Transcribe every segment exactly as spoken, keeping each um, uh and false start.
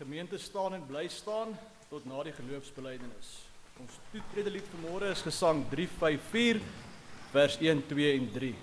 Gemeente staan en bly staan tot na die geloofsbelijdenis. Ons toetredelied vanmôre is gesang drie vyf vier, vers een, twee en drie.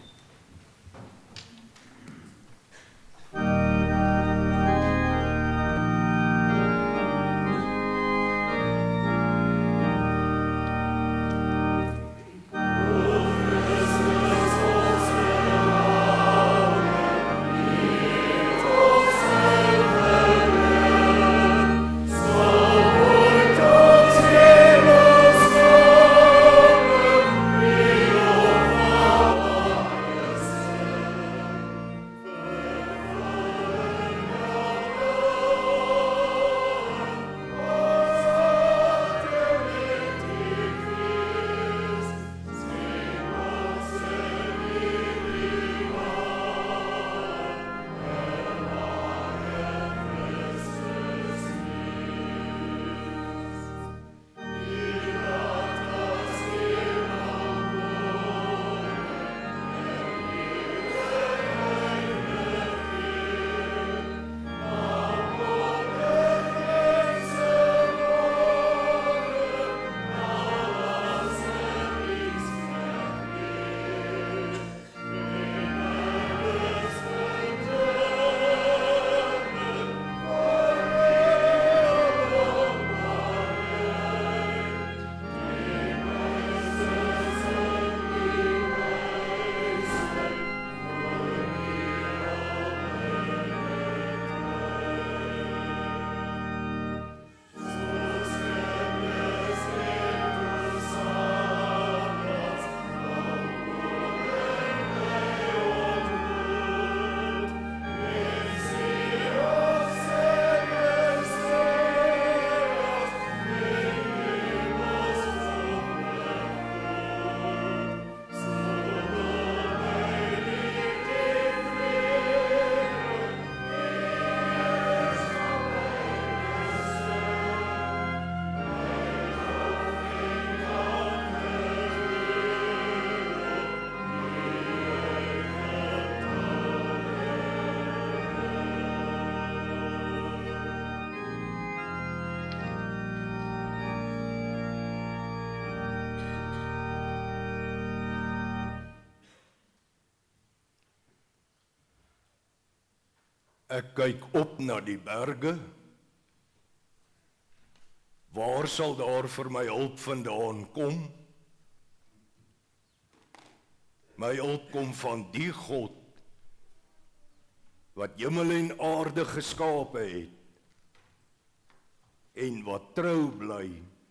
Ek kyk op na die berge. Waar sal daar vir my hulp vandaan kom? My hulp kom van die God wat hemel en aarde geskape het en wat trou bly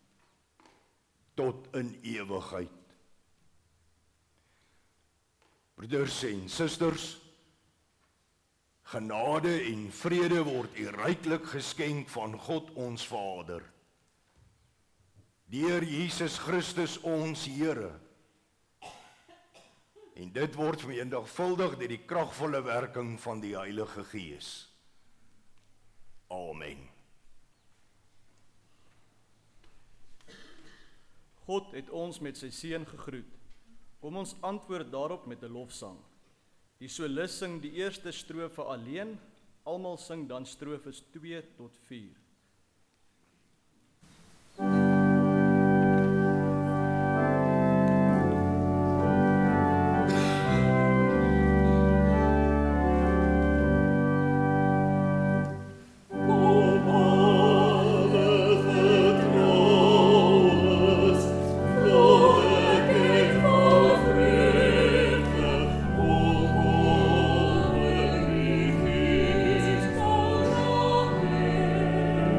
tot in ewigheid. Broeders en susters, genade en vrede word u ryklik geskenk van God ons Vader, deur Jesus Christus ons Here. En dit word vermenigvuldig deur die kragvolle werking van die Heilige Gees. Amen. God het ons met sy seun gegroet. Kom ons antwoord daarop met 'n lofsang. Die solis sing die eerste strofe alleen, almal sing dan strofes twee tot vier. Thank you.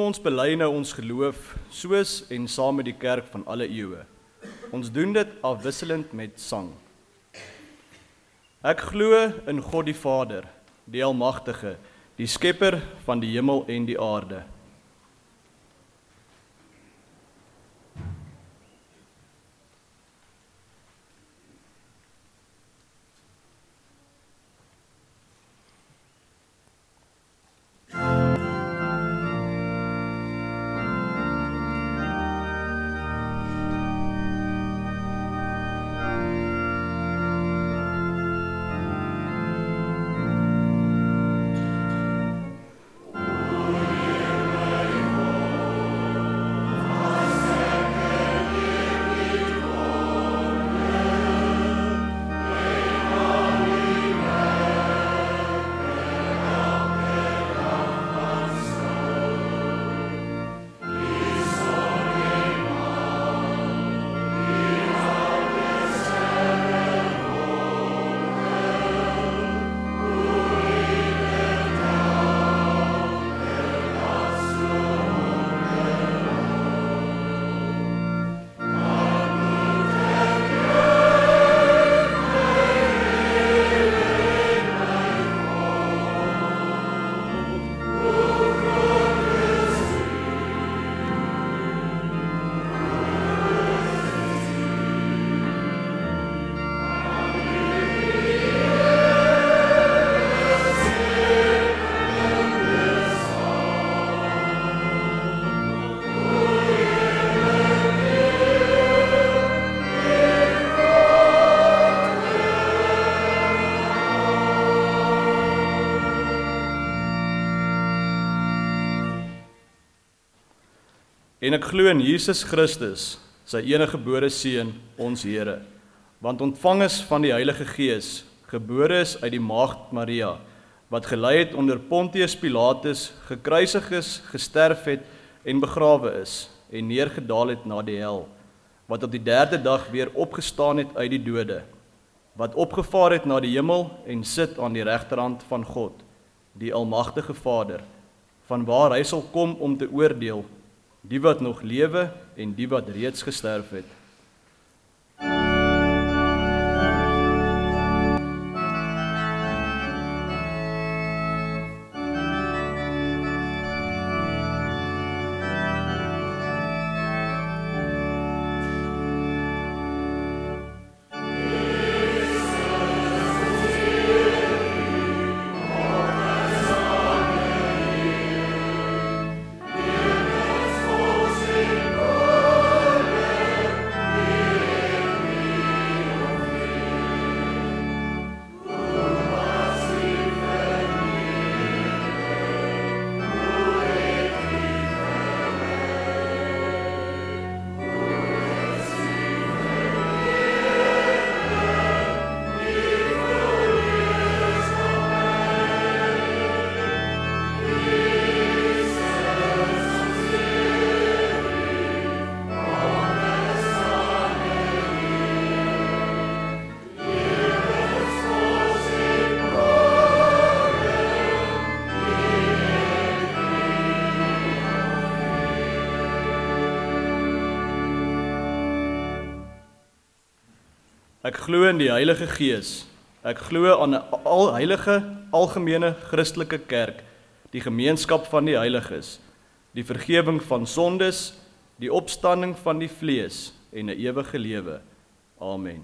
ons bely nou ons geloof, soos en saam met die kerk van alle eeue. Ons doen dit afwisselend met sang. Ek glo in God die Vader, die Almagtige, die skepper van die hemel en die aarde. En ek glo in Jesus Christus, sy eniggebore Seun, ons Here, want ontvang is van die Heilige Gees, gebore is uit die maagd Maria, wat gelei het onder Pontius Pilatus, gekruisig is, gesterf het en begrawe is, en neergedaal het na die hel, wat op die derde dag weer opgestaan het uit die dode, wat opgevaar het na die hemel en sit aan die regterhand van God, die Almagtige Vader, van waar hy sal kom om te oordeel, die wat nog lewe en die wat reeds gesterf het. Ek glo in die Heilige Gees. Ek glo aan 'n alheilige, algemene Christelike kerk, die gemeenskap van die heiliges, die vergifnis van sondes, die opstanding van die vlees en 'n ewige lewe. Amen.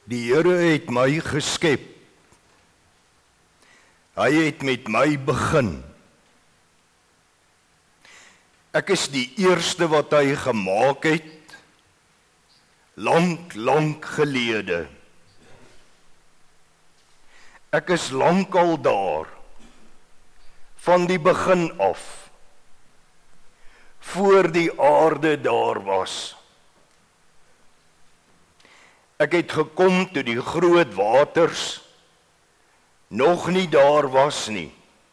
Die Here het my geskep. Hy het met my begin. Ek is die eerste wat hy gemaak het, lank, lank gelede. Ek is lankal daar, van die begin af, voor die aarde daar was. Ek het gekom toe die groot waters nog nie daar was nie.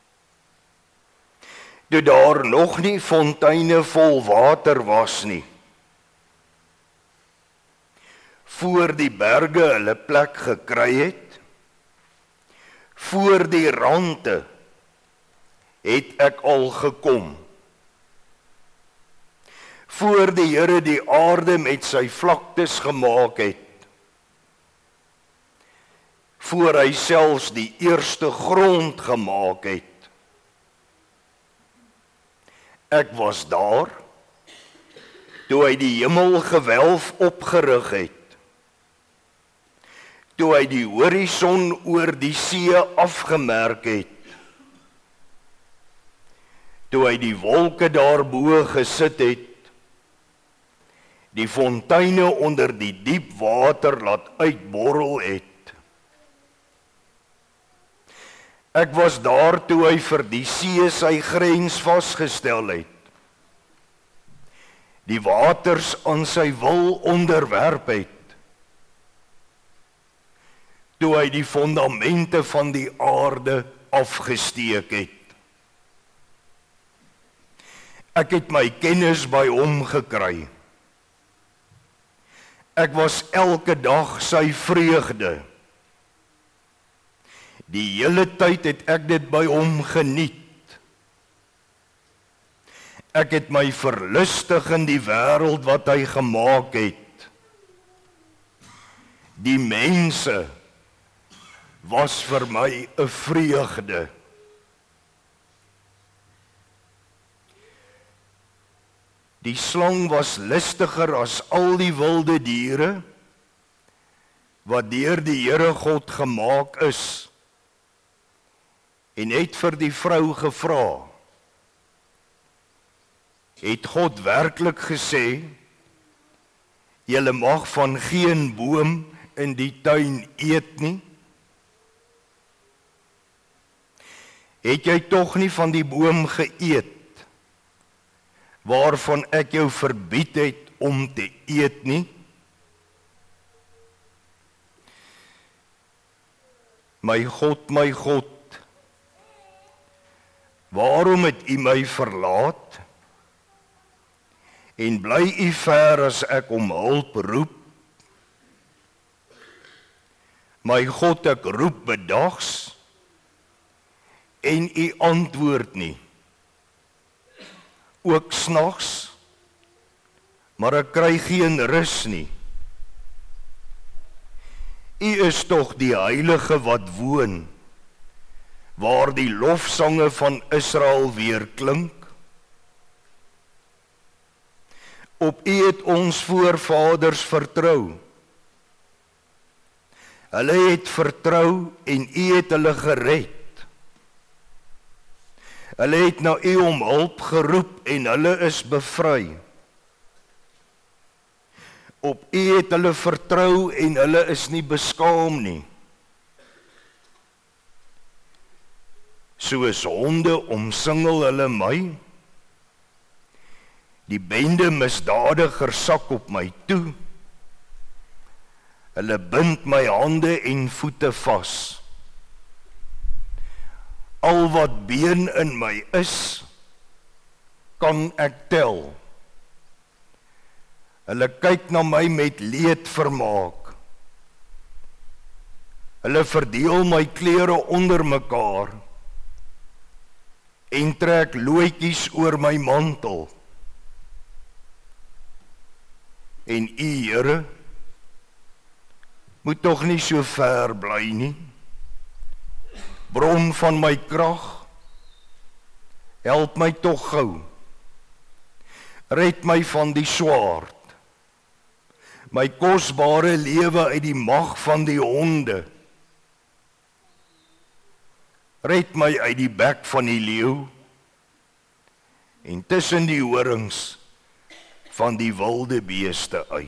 Toe daar nog nie fonteine vol water was nie. Voor die berge hulle plek gekry het, voor die rande het ek al gekom. Voor die Here die aarde met sy vlaktes gemaak het, voor hy selfs die eerste grond gemaak het. Ek was daar, toe hy die hemelgewelf opgerig het, toe hy die horison oor die see afgemerk het, toe hy die wolke daarbo gesit het, die fonteine onder die diep water laat uitborrel het. Ek was daar toe hy vir die see sy grens vasgestel het, die waters aan sy wil onderwerp het, toe hy die fondamente van die aarde afgesteek het. Ek het my kennis by hom gekry. Ek was elke dag sy vreugde. Die hele tyd het ek dit by hom geniet. Ek het my verlustig in die wêreld wat hy gemaak het. Die mense was vir my 'n vreugde. Die slang was listiger as al die wilde diere wat deur die Here God gemaak is. En het vir die vrou gevra, het God werklik gesê, julle mag van geen boom in die tuin eet nie? Het jy tog nie van die boom geëet, waarvan ek jou verbied het om te eet nie? My God, my God, waarom het u my verlaat? En bly u ver as ek om hulp roep? My God, ek roep bedags, en u antwoord nie. Ook snags, maar ek kry geen rus nie. U is tog die Heilige wat woon, waar die lofsange van Israel weer klink. Op u het ons voorvaders vertrou. Hulle het vertrou en u het hulle gered. Hulle het na u om hulp geroep en hulle is bevry. Op u het hulle vertrou en hulle is nie beskaam nie. Soos honde omsingel hulle my, die bende misdadiger sak op my toe, hulle bind my hande en voete vas. Al wat been in my is, kan ek tel. Hulle kyk na my met leed vermaak. Hulle verdeel my klere onder mekaar, en trek looitjies oor my mantel. En u, Here, moet tog nie so ver bly nie. Bron van my krag, help my tog gou. Red my van die swaard. my kosbare lewe uit die mag van die honde. Red my uit die bek van die leeu en tussen die horings van die wilde beeste uit.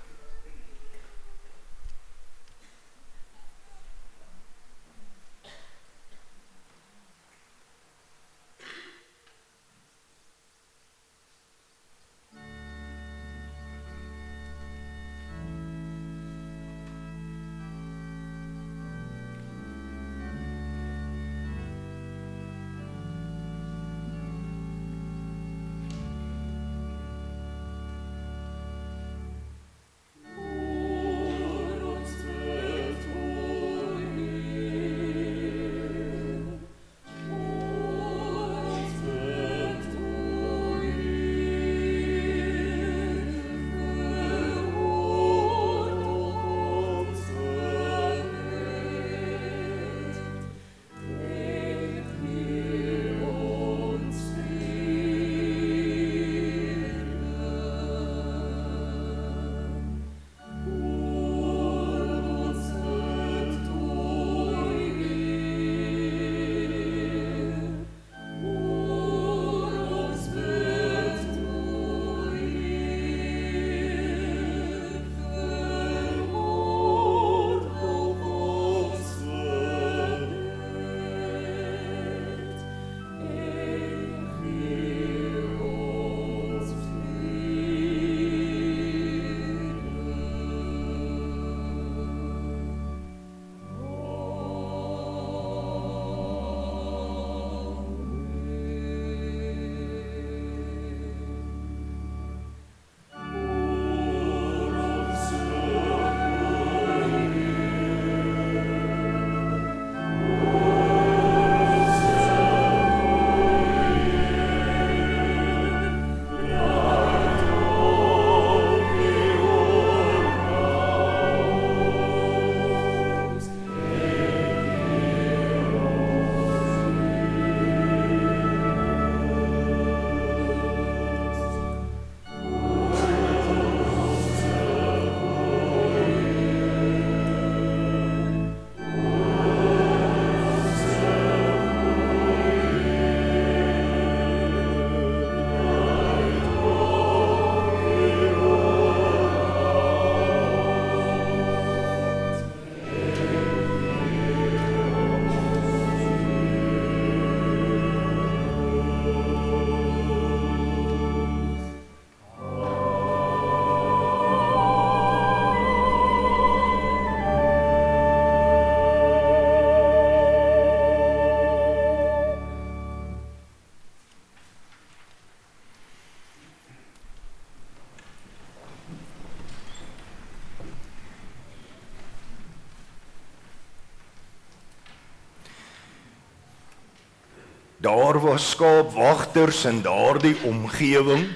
Daar was skaapwagters in daardie omgewing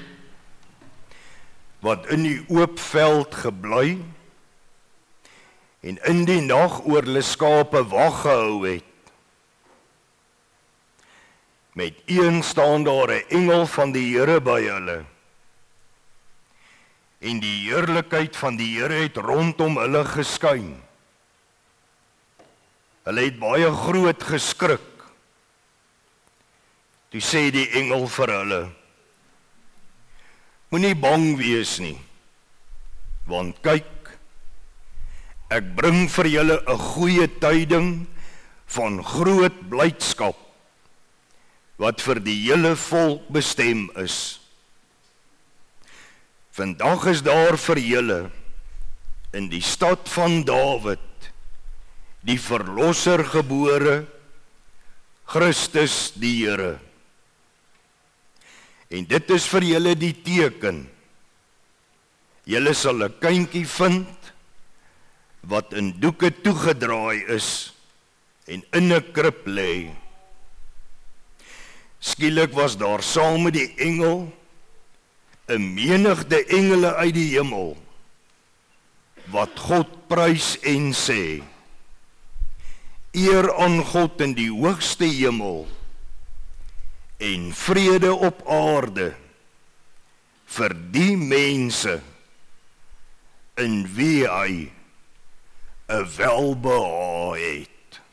wat in die oop veld gebly en in die nag oor hulle skape wag gehou het. Met een staan daar 'n engel van die Here by hulle. En die heerlikheid van die Here het rondom hulle geskyn. Hulle het baie groot geskrik. Toe sê die engel vir hulle: Moenie bang wees nie, want kyk, ek bring vir julle 'n goeie tyding van groot blydskap, wat vir die hele volk bestem is. Vandag is daar vir julle in die stad van Dawid die verlosser gebore, Christus die Here. En dit is vir julle die teken. Julle sal 'n kindjie vind wat in doeke toegedraai is en in 'n krib lê. Skielik was daar saam met die engel 'n menigte engele uit die hemel wat God prys en sê: Eer aan God in die hoogste hemel en vrede op aarde vir die mense in wie hy 'n welbehae het.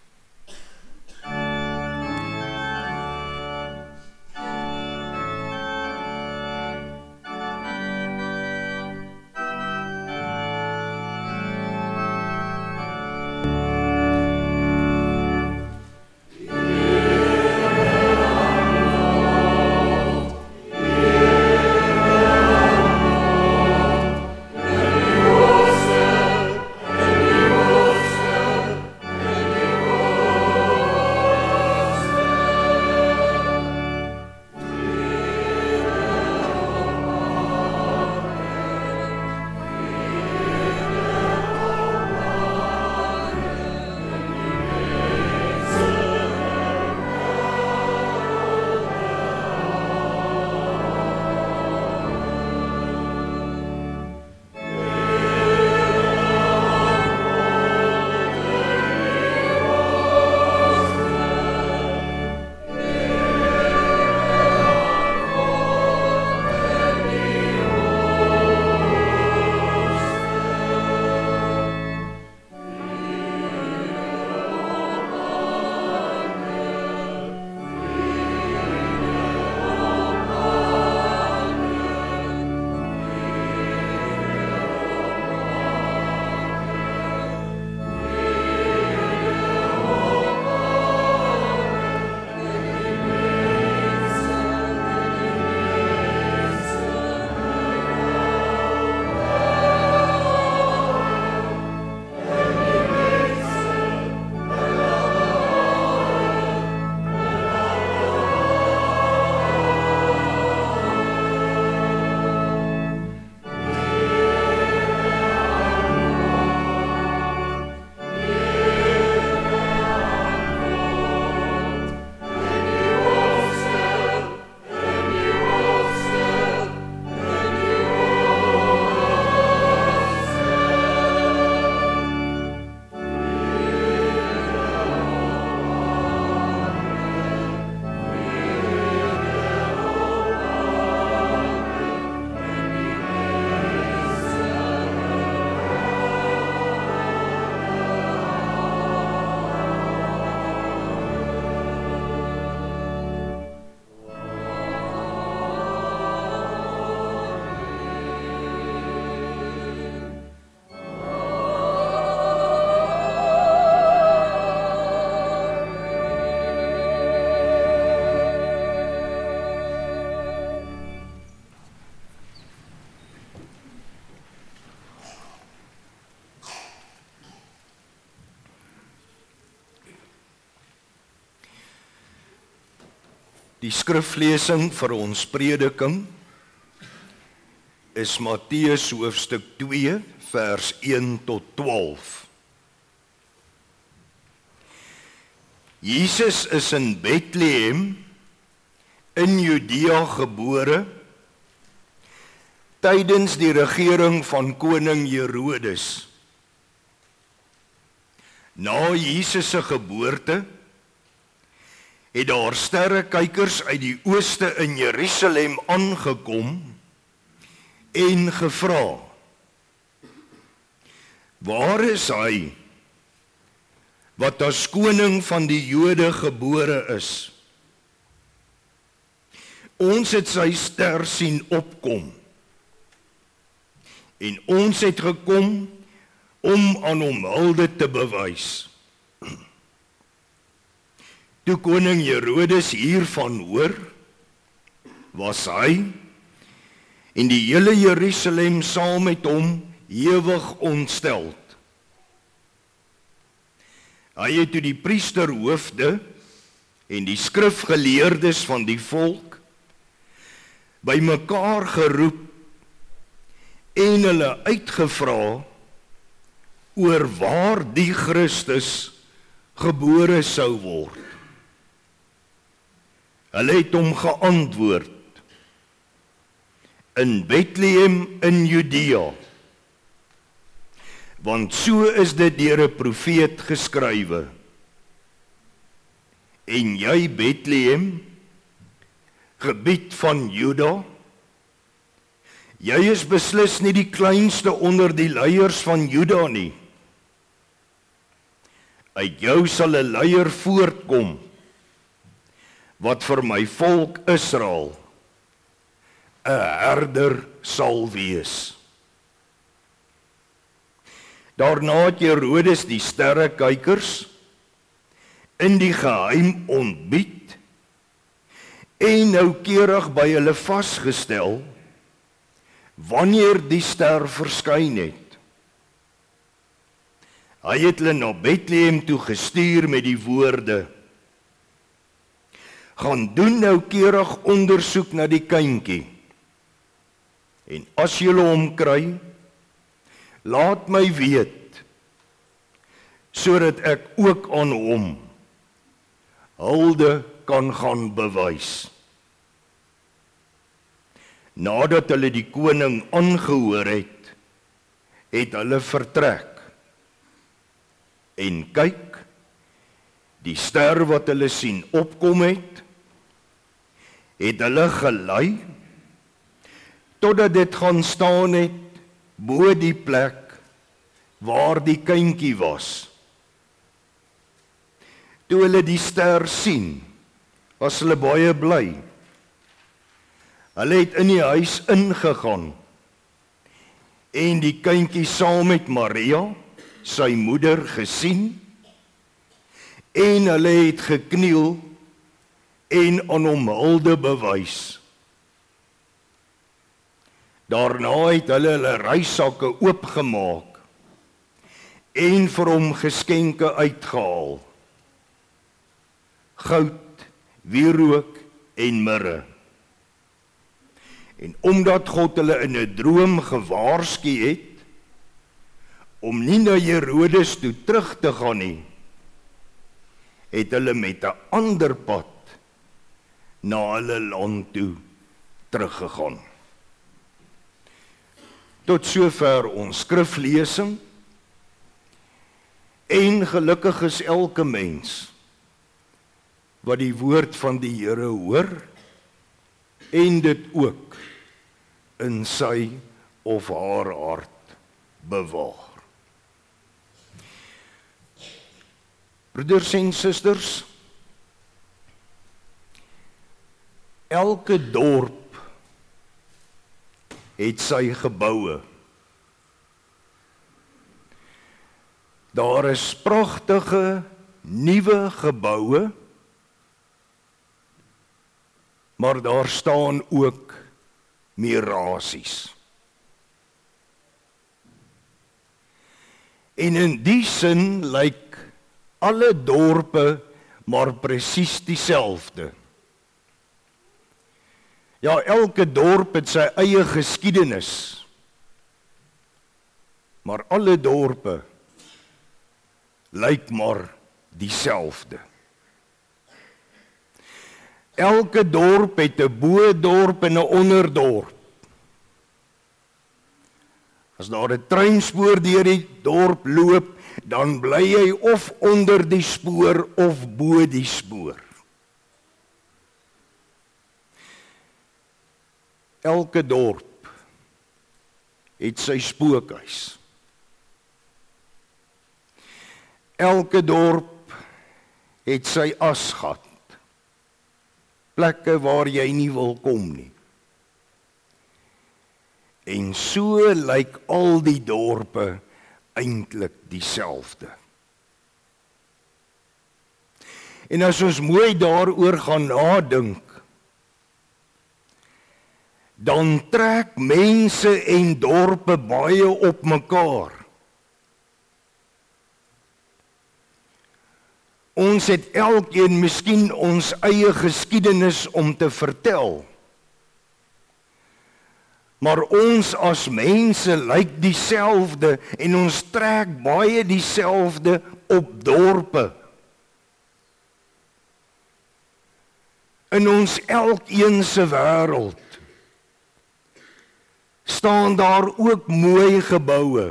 Die skriflesing vir ons prediking is Matteus hoofstuk twee vers een tot twaalf. Jesus is in Bethlehem in Judea gebore tydens die regering van koning Herodes. Na Jesus se geboorte het daar sterrekykers uit die ooste in Jerusalem aangekom en gevra: "Waar is hy wat as koning van die Jode gebore is? Ons het sy ster sien opkom en ons het gekom om aan hom hulde te bewys." Toe koning Herodes hiervan hoor, was hy en die hele Jerusalem saam met hom ewig ontsteld. Hy het toe die priesterhoofde en die skrifgeleerdes van die volk bymekaar geroep en hulle uitgevra oor waar die Christus gebore sou word. Hulle het hom geantwoord: "In Bethlehem in Judea, want so is dit deur 'n profeet geskrywe. En jy, Bethlehem, gebied van Juda, jy is beslis nie die kleinste onder die leiers van Juda nie. Uit jou sal 'n leier voortkom, wat vir my volk Israel 'n herder sal wees. Daarna het Herodes die sterrekykers in die geheim ontbied en noukeurig by hulle vasgestel wanneer die ster verskyn het. Hy het hulle na Bethlehem toe gestuur met die woorde: gaan doen noukeurig ondersoek na die kindjie, en as julle hom kry, laat my weet, sodat ek ook aan hom hulde kan gaan bewys. Nadat hulle die koning aangehoor het, het hulle vertrek. En kyk, die ster wat hulle sien opkom het, het hulle gelei, totdat dit gaan staan het, bo die plek waar die kindjie was. Toe hulle die ster sien, was hulle baie bly. Hulle het in die huis ingegaan en die kindjie saam met Maria, sy moeder, gesien en hulle het gekniel en aan hom hulde bewys. Daarna het hulle hulle reissakke oopgemaak en vir hom geskenke uitgehaal: goud, wierook en mirre. En omdat God hulle in 'n droom gewaarsku het om nie na Herodes toe terug te gaan nie, het hulle met 'n ander pad na hulle land toe teruggegaan. Tot sover ons skriflesing, en gelukkig is elke mens wat die woord van die Here hoor en dit ook in sy of haar hart bewaar. Broeders en susters, elke dorp het sy geboue. Daar is pragtige nuwe geboue, maar daar staan ook mirasies. En in die sin lyk alle dorpe maar presies dieselfde. Ja, elke dorp het sy eie geskiedenis, maar alle dorpe lyk maar dieselfde. Elke dorp het 'n bo-dorp en 'n onderdorp. As daar 'n treinspoor deur die dorp loop, dan bly jy of onder die spoor of bo die spoor. Elke dorp het sy spookhuis. Elke dorp het sy asgat. Plekke waar jy nie wil kom nie. En so lyk al die dorpe eintlik dieselfde. En as ons mooi daaroor gaan nadink, dan trek mense en dorpe baie op mekaar. Ons het elkeen miskien ons eie geskiedenis om te vertel. Maar ons as mense lyk dieselfde en ons trek baie dieselfde op dorpe. In ons elkeen se wêreld staan daar ook mooi geboue,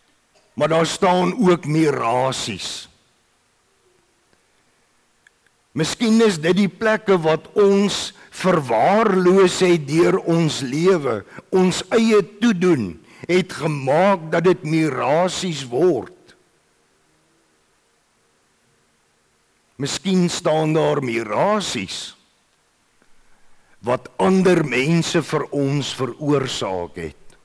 maar daar staan ook mirasies. Miskien is dit die plekke wat ons verwaarloos het deur ons lewe, ons eie toedoen, het gemaak dat dit mirasies word. Miskien staan daar mirasies wat ander mense vir ons veroorsaak het.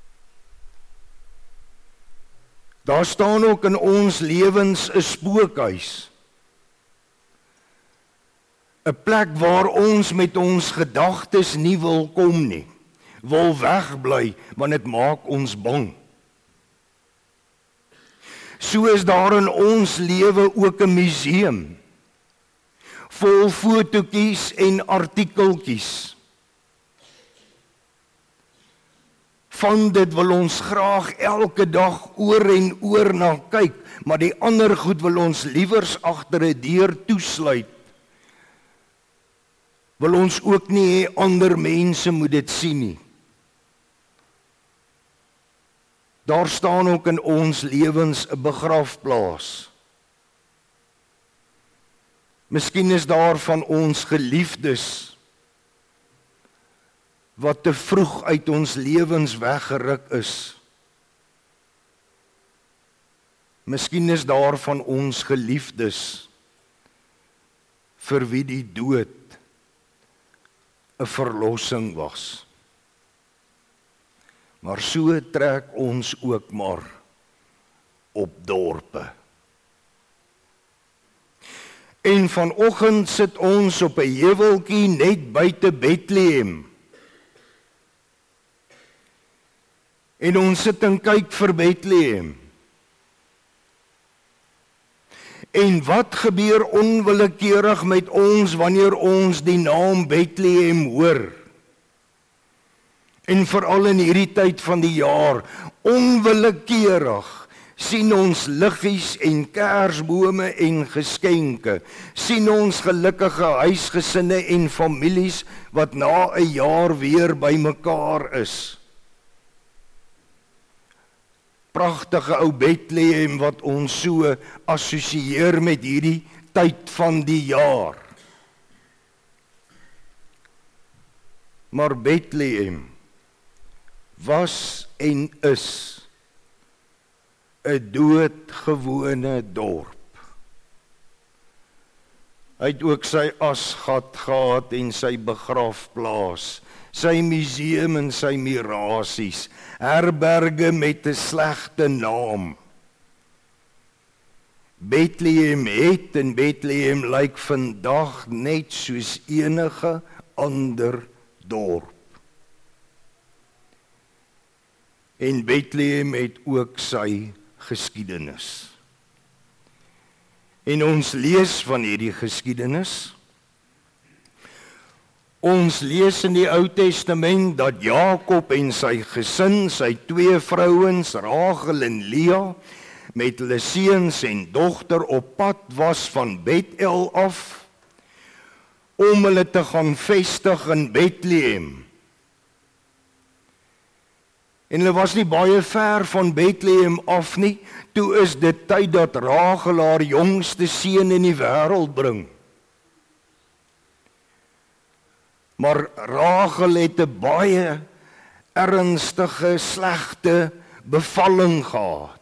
Daar staan ook in ons lewens 'n spookhuis. 'n Plek waar ons met ons gedagtes nie wil kom nie, wil wegbly want dit maak ons bang. So is daar in ons lewe ook 'n museum vol fotootjies en artikeltjies. Van dit wil ons graag elke dag oor en oor na kyk, maar die ander goed wil ons liewers agter 'n deur toesluit. Wil ons ook nie hê ander mense moet dit sien nie. Daar staan ook in ons lewens 'n begrafplaas. Miskien is daar van ons geliefdes wat te vroeg uit ons lewens weggeruk is. Miskien is daar van ons geliefdes vir wie die dood 'n verlossing was. Maar so trek ons ook maar op dorpe. En vanoggend sit ons op 'n heuweltjie net buite Bethlehem. En ons sit en kyk vir Bethlehem. En wat gebeur onwillekeurig met ons wanneer ons die naam Bethlehem hoor? En veral in hierdie tyd van die jaar, onwillekeurig sien ons liggies en kersbome en geskenke, sien ons gelukkige huisgesinne en families wat na 'n jaar weer bymekaar is. Pragtige ou Bethlehem wat ons so assosieer met hierdie tyd van die jaar. Maar Bethlehem was en is 'n doodgewone dorp. Hy het ook sy asgat gehad en sy begrafplaas, sy museum en sy mirasies, herberge met 'n slegte naam. Bethlehem het en Bethlehem lyk vandag net soos enige ander dorp. En Bethlehem het ook sy geskiedenis. En ons lees van hierdie geskiedenis. Ons lees in die Ou Testament dat Jakob en sy gesin, sy twee vrouens, Rachel en Lea, met hulle seuns en dogter op pad was van Bethel af, om hulle te gaan vestig in Bethlehem. En hulle was nie baie ver van Bethlehem af nie, toe is dit tyd dat Rachel haar jongste seun in die wêreld bring. Maar Rachel het 'n baie ernstige, slegte bevalling gehad.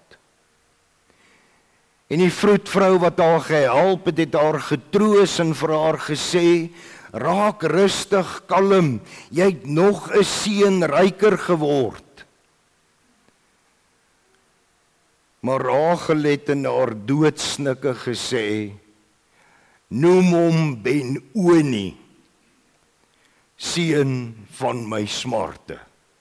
En die vroedvrou wat haar gehelp het, het haar getroos en vir haar gesê, raak rustig, kalm, jy het nog 'n seun ryker geword. Maar Rachel het in haar doodsnikke gesê, noem hom Ben-Oni, seun van my smarte.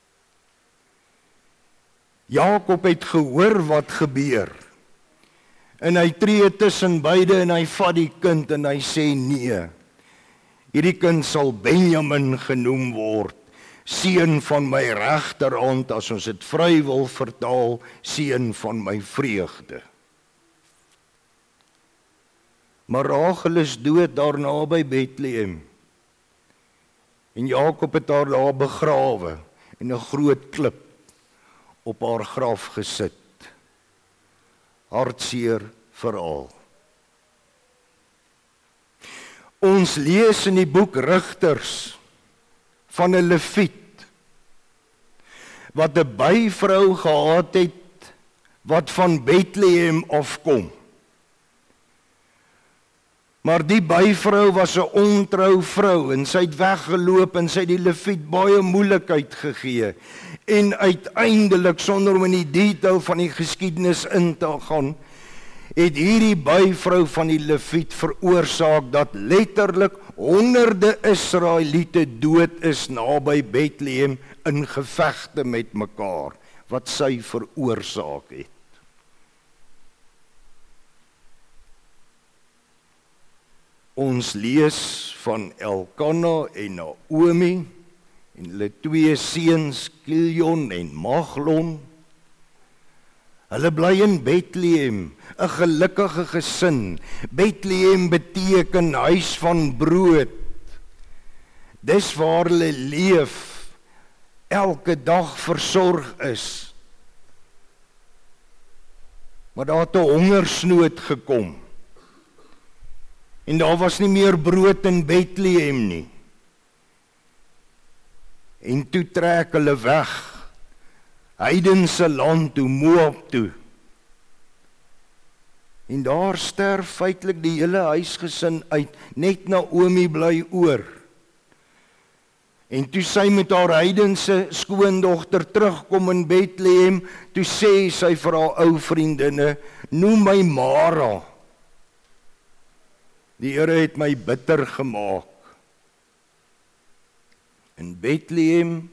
Jakob het gehoor wat gebeur, en hy tree tussen beide en hy vat die kind en hy sê nee, hierdie kind sal Benjamin genoem word, seun van my regterhand, as ons dit vry wil vertaal, seun van my vreugde. Maar Rachel is dood daar naby Bethlehem. En Jakob het haar daar begrawe en 'n groot klip op haar graf gesit. Hartseer verhaal. Ons lees in die boek Rigters van 'n leviet wat 'n byvrou gehad het wat van Bethlehem afkom. Maar die byvrou was 'n ontrou vrou en sy het weggeloop en sy het die leviet baie moeilikheid gegee. En uiteindelik, sonder om in die detail van die geskiedenis in te gaan, het hierdie byvrou van die leviet veroorsaak dat letterlik honderde Israeliete dood is naby Bethlehem in gevegte met mekaar, wat sy veroorsaak het. Ons lees van Elkana en Naomi en hulle twee seuns Kilion en Maglon. Hulle bly in Bethlehem, 'n gelukkige gesin. Bethlehem beteken huis van brood. Dis waar hulle leef, elke dag versorg is. Maar daar het 'n hongersnood gekom. En daar was nie meer brood in Bethlehem nie. En toe trek hulle weg, heidense land toe, Moab toe. En daar sterf feitelik die hele huisgesin uit, net Naomi bly oor. En toe sy met haar heidense skoondogter terugkom in Bethlehem, toe sê sy vir haar ou vriendinne, noem my Mara. Die Here het my bitter gemaak. In Bethlehem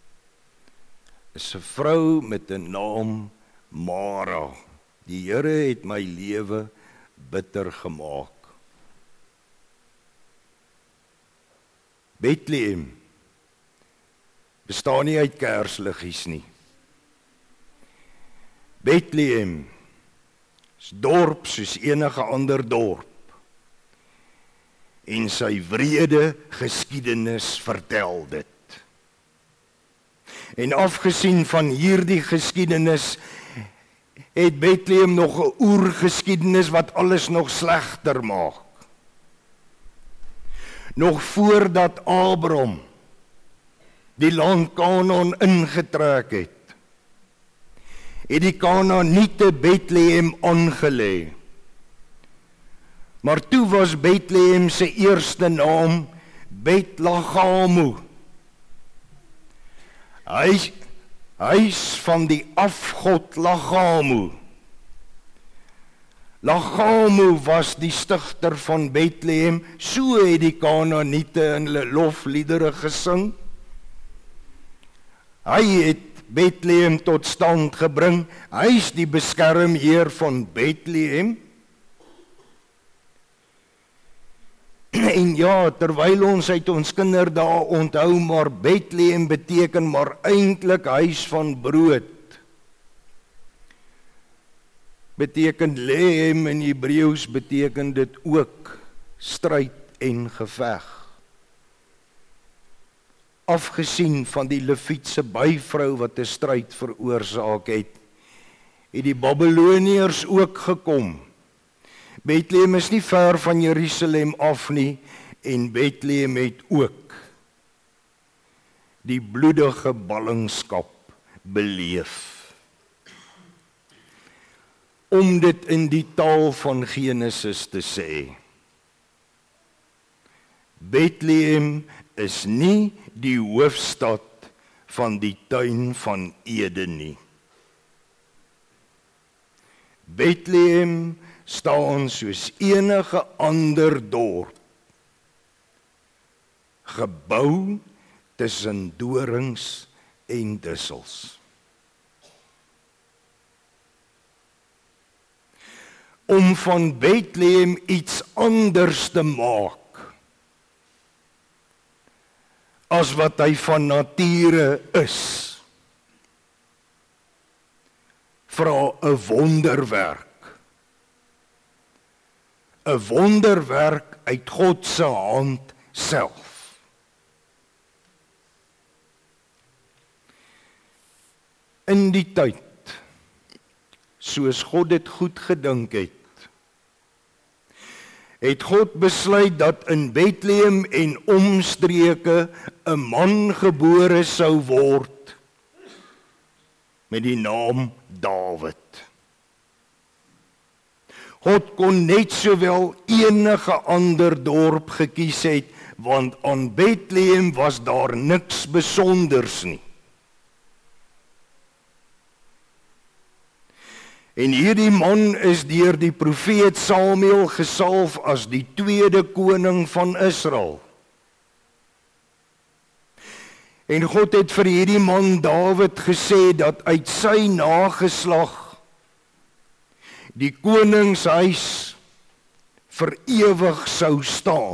is 'n vrou met 'n naam Mara. Die Here het my lewe bitter gemaak. Bethlehem bestaan nie uit kersliggies nie. Bethlehem is dorp soos enige ander dorp. En sy wrede geskiedenis vertel dit. En afgesien van hierdie geskiedenis, het Bethlehem nog 'n oergeskiedenis wat alles nog slegter maak. Nog voordat Abraham die land Kanaan ingetrek het, het die Kanaaniete Bethlehem aangelê. Maar toe was Bethlehem se eerste naam Bethlehem. Huis, huis van die afgod Lagamu. Lagamu was die stigter van Bethlehem, so het die Kanaaniete in hulle lofliedere gesing. Hy het Bethlehem tot stand gebring, hy is die beskermheer van Bethlehem. En ja, terwyl ons uit ons kinderdae onthou, maar Bethlehem beteken maar eintlik huis van brood. Beteken lehem in Hebreëus beteken dit ook stryd en geveg. Afgesien van die Lewietse byvrou wat 'n stryd veroorsaak het, het die Babiloniërs ook gekom. Bethlehem is nie ver van Jerusalem af nie, en Bethlehem het ook die bloedige ballingskap beleef. Om dit in die taal van Genesis te sê, Bethlehem is nie die hoofstad van die tuin van Eden nie. Bethlehem staan soos enige ander dorp, gebou tussen dorings en dussels. Om van Bethlehem iets anders te maak as wat hy van nature is, vra 'n wonderwerk. 'n Wonderwerk uit God se hand self. In die tyd, soos God dit goed gedink het, het God besluit dat in Bethlehem en omstreke 'n man gebore sou word met die naam Dawid. God kon net sowel enige ander dorp gekies het, want aan Bethlehem was daar niks besonders nie. En hierdie man is deur die profeet Samuel gesalf as die tweede koning van Israel. En God het vir hierdie man Dawid gesê dat uit sy nageslag die koningshuis vir ewig sou staan.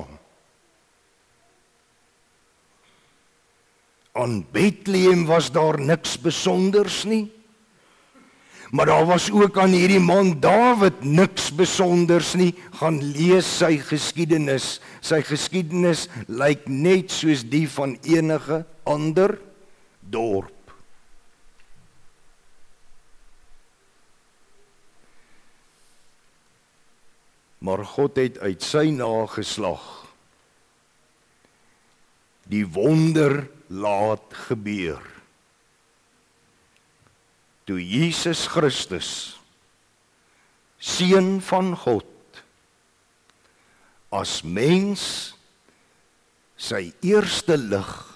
Aan Bethlehem was daar niks besonders nie, maar daar was ook aan hierdie man Dawid niks besonders nie. Gaan lees sy geskiedenis. Sy geskiedenis lyk net soos die van enige ander dorp. Maar God het uit sy nageslag die wonder laat gebeur. Toe Jesus Christus, seun van God, as mens sy eerste lig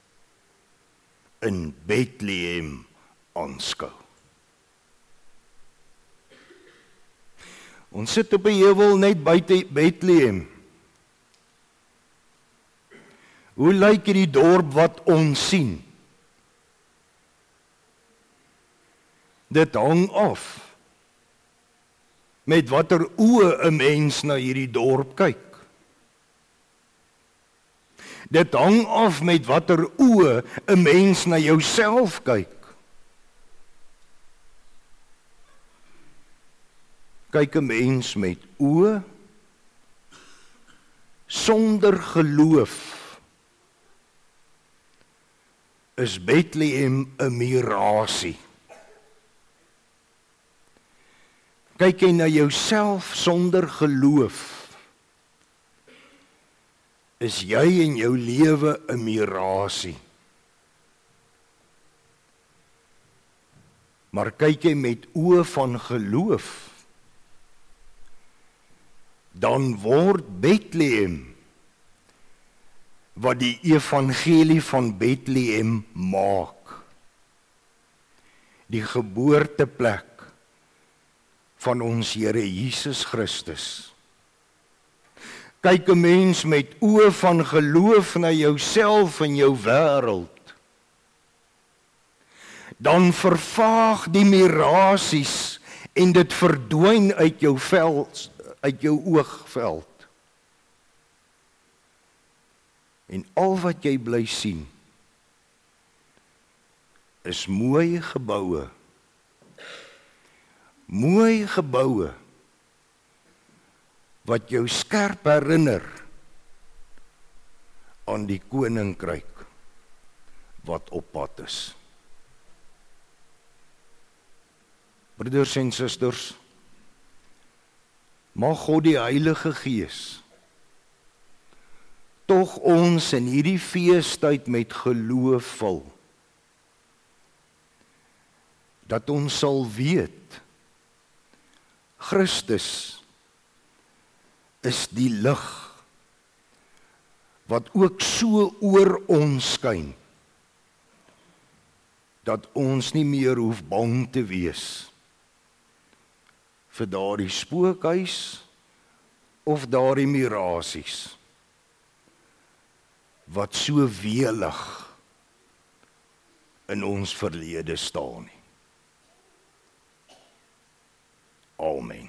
in Bethlehem aanskou. Ons sit op 'n heuwel net buite Bethlehem. Hoe lyk hierdie dorp wat ons sien? Dit hang af met watter oë 'n mens na hierdie dorp kyk. Dit hang af met watter oë 'n mens na jouself kyk. Kyk 'n mens met oë sonder geloof, is Bethlehem 'n mirasie. Kyk jy na jouself sonder geloof, is jy in jou lewe 'n mirasie. Maar kyk jy met oë van geloof, dan word Bethlehem, wat die evangelie van Bethlehem maak, die geboorteplek van ons Here Jesus Christus. Kyk 'n mens met oë van geloof na jouself en jou wêreld, dan vervaag die mirasies en dit verdwyn uit jou veld, uit jou oogveld. En al wat jy bly sien, is mooi geboue. Mooi geboue, wat jou skerp herinner aan die koninkryk wat op pad is. Broeders en susters, mag God die Heilige Gees tog ons in hierdie feestyd met geloof vul, dat ons sal weet, Christus is die lig wat ook so oor ons skyn, dat ons nie meer hoef bang te wees vir daardie spookhuis of daardie mirasies wat so welig in ons verlede staan nie. Amen.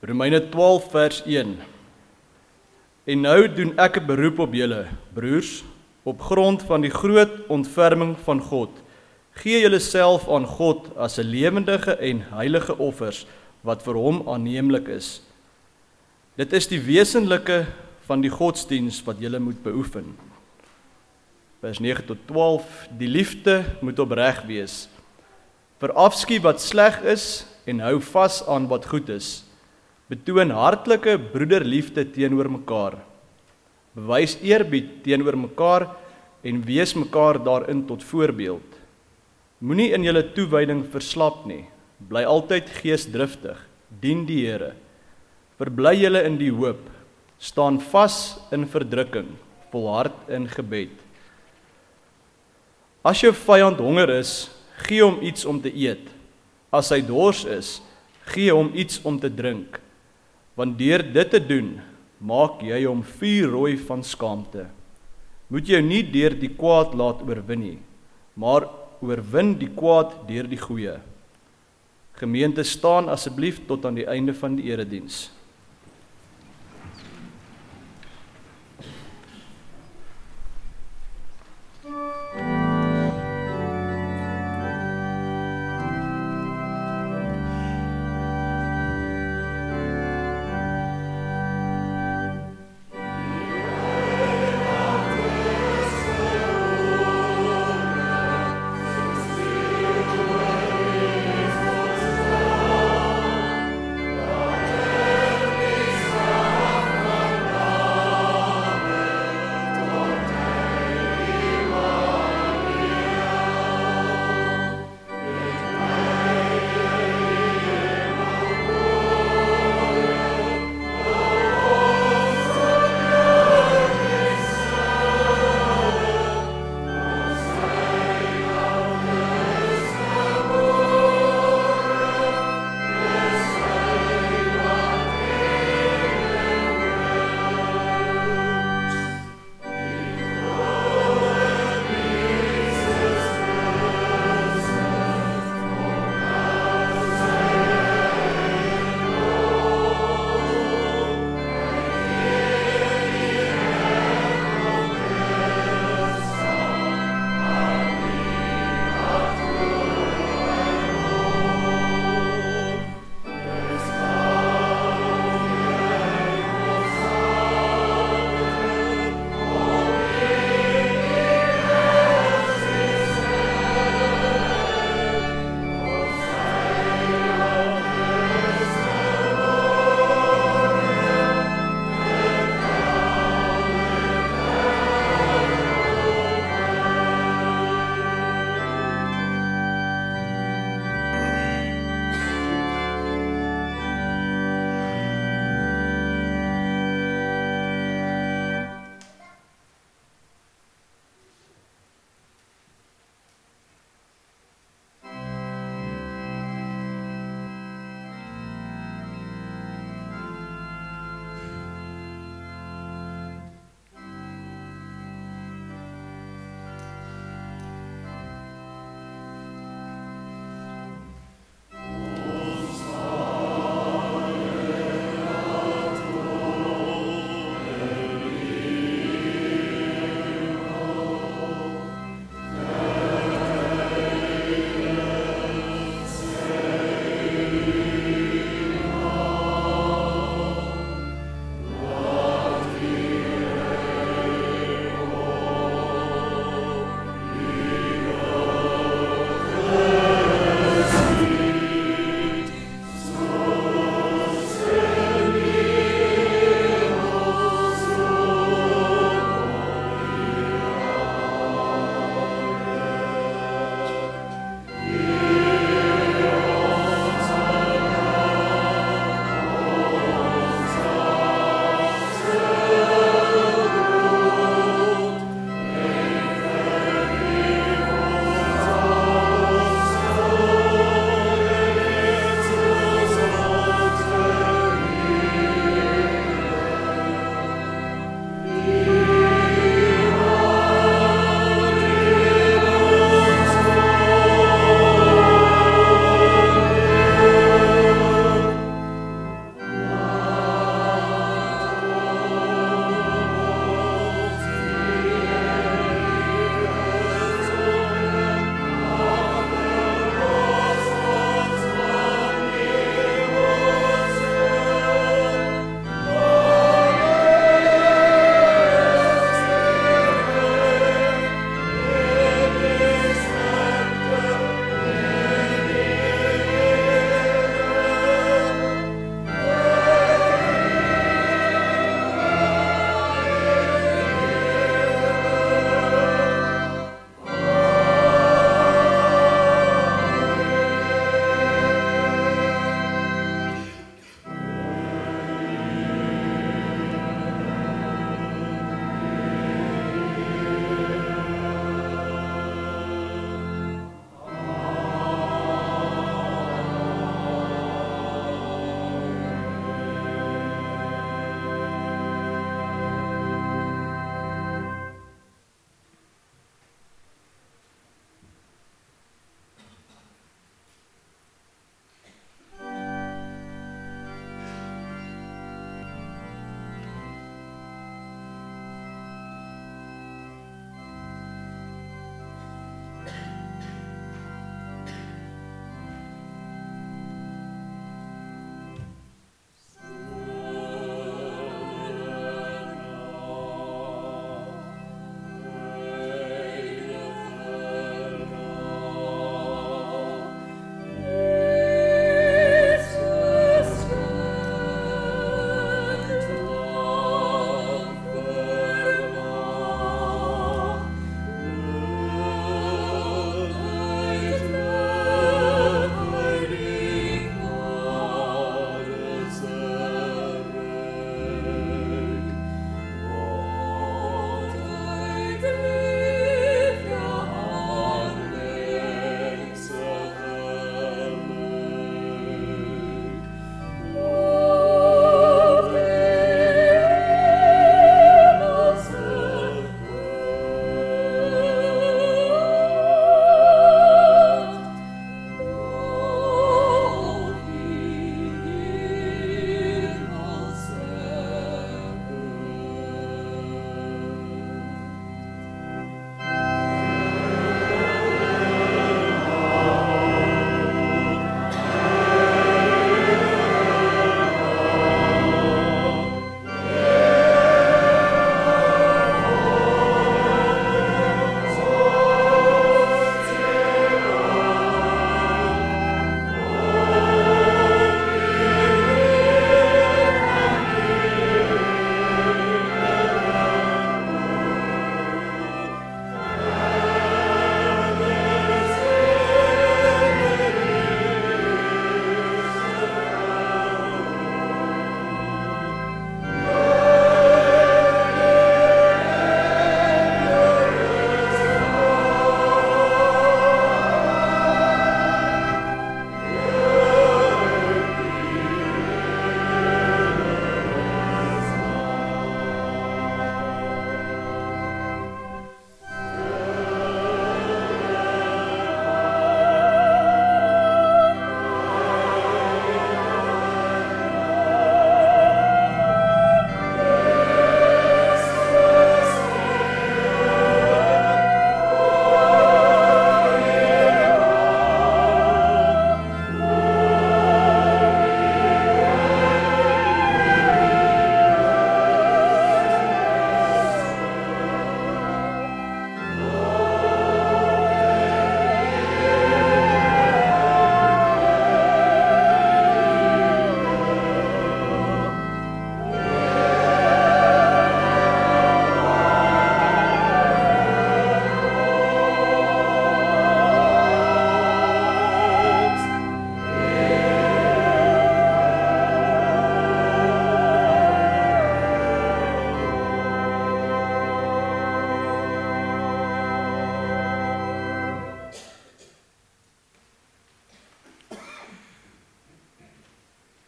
Romeine twaalf vers een. En nou doen ek 'n beroep op julle, broers, op grond van die groot ontferming van God. Gee julle self aan God as 'n lewendige en heilige offers wat vir hom aanneemlik is. Dit is die wesenlike van die godsdiens wat julle moet beoefen. Vers nege tot twaalf, die liefde moet opreg wees. Verafskiet wat sleg is en hou vas aan wat goed is. Betoon hartlike broederliefde teenoor mekaar. Bewys eerbied teenoor mekaar en wees mekaar daarin tot voorbeeld. Moenie in julle toewyding verslap nie. Bly altyd geesdriftig. Dien die Here. Verbly julle in die hoop. Staan vas in verdrukking. Volhard in gebed. As jou vyand honger is, gee hom iets om te eet. As hy dors is, gee hom iets om te drink. Want deur dit te doen, maak jy hom vuurrooi van skaamte. Moet jou nie deur die kwaad laat oorwin nie, maar oorwin die kwaad deur die goeie. Gemeente, staan asseblief tot aan die einde van die erediens.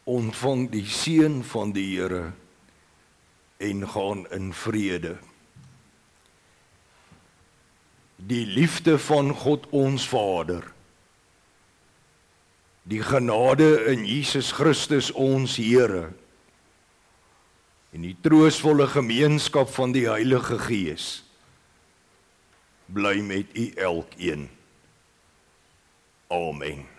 ontvang die seën van die Here en gaan in vrede. Die liefde van God ons Vader, die genade in Jesus Christus ons Here, en die troostvolle gemeenskap van die Heilige Gees, bly met u elkeen. Amen.